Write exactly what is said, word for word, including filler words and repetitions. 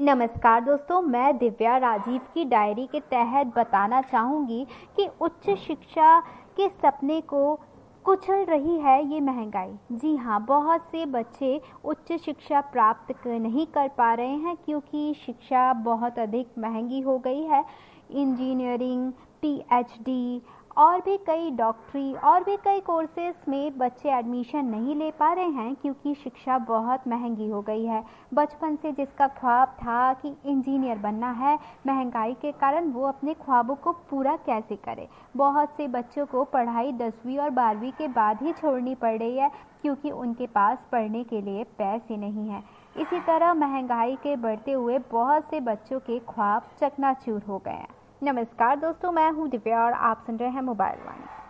नमस्कार दोस्तों, मैं दिव्या राजीव की डायरी के तहत बताना चाहूँगी कि उच्च शिक्षा के सपने को कुचल रही है ये महंगाई। जी हाँ, बहुत से बच्चे उच्च शिक्षा प्राप्त क- नहीं कर पा रहे हैं क्योंकि शिक्षा बहुत अधिक महंगी हो गई है। इंजीनियरिंग, पीएचडी और भी कई डॉक्टरी और भी कई कोर्सेज में बच्चे एडमिशन नहीं ले पा रहे हैं क्योंकि शिक्षा बहुत महंगी हो गई है। बचपन से जिसका ख्वाब था कि इंजीनियर बनना है, महंगाई के कारण वो अपने ख्वाबों को पूरा कैसे करे। बहुत से बच्चों को पढ़ाई दसवीं और बारहवीं के बाद ही छोड़नी पड़ रही है क्योंकि उनके पास पढ़ने के लिए पैसे नहीं हैं। इसी तरह महंगाई के बढ़ते हुए बहुत से बच्चों के ख्वाब चकनाचूर हो गए हैं। नमस्कार दोस्तों, मैं हूँ दिव्या और आप सुन रहे हैं मोबाइल वन।